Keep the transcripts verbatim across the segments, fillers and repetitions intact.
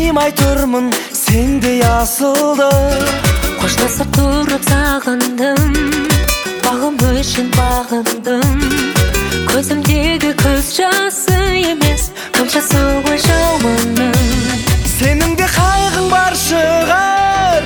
сыймай турмун сендей асылды. Коштасып туруп сагындым, багым үчүн багындым. Көзүмдөгү көз жасы эмес, камча сугу жауынның. Сенинде кайгың бар шығар,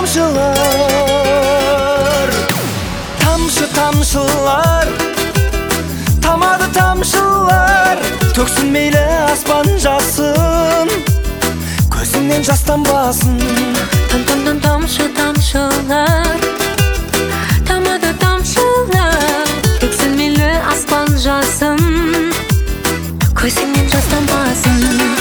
тамшылар, тамшы тамшылар, тамады тамшылар, төксүн мейлі аспан жасын, көзіңнен жастанбасын. Там-там-там тамшы тамшылар, тамады тамшылар, төксүн мейлі аспан жасын, көзіңнен жастанбасын.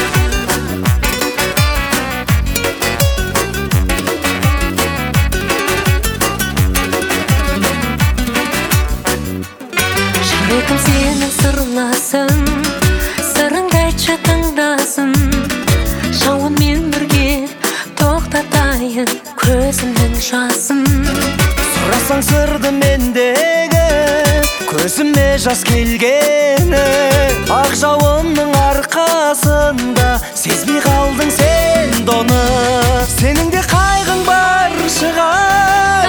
Жүрегім сенің сырласын, сырыңды айтшы тыңдасын. Жауынмен бірге тоқтатайын көзімнің жасын. Сұрасаң сырды мендегі, көзіме жас келгені. Ақ жауынның арқасында сезбей қалдың сен доны. Сеніңде қайғың бар шығар,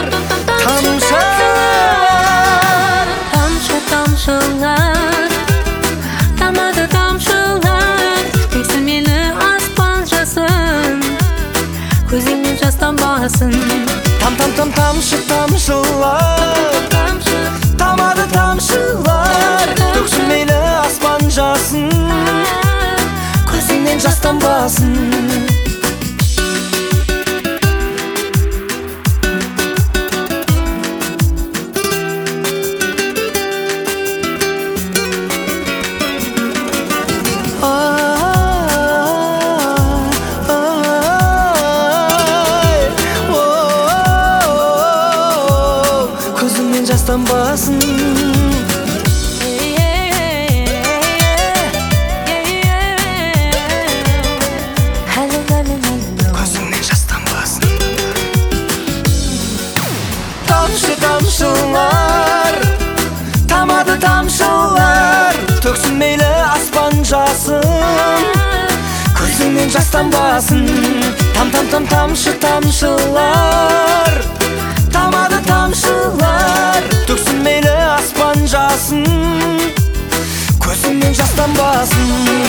тамшылар, тамшы тамшылар, тамады тамшылар, төксін мейлі аспан жасын, көзіңнен жастанбасын. Там-там-там тамшы тамшылар, тамады тамшылар, төксін мейлі аспан жасын, көзіңнен жастанбасын. Жастанбасын. Көзіңнен жастанбасын. Тамшы тамшылар, тамады тамшылар, төксін мейлі аспан жасын, көзіңнен жастанбасын. Там-там-там тамшы тамшылар, тамады тамшылар, төксін мейлі аспан жасын, көзіңнен жастанбасын.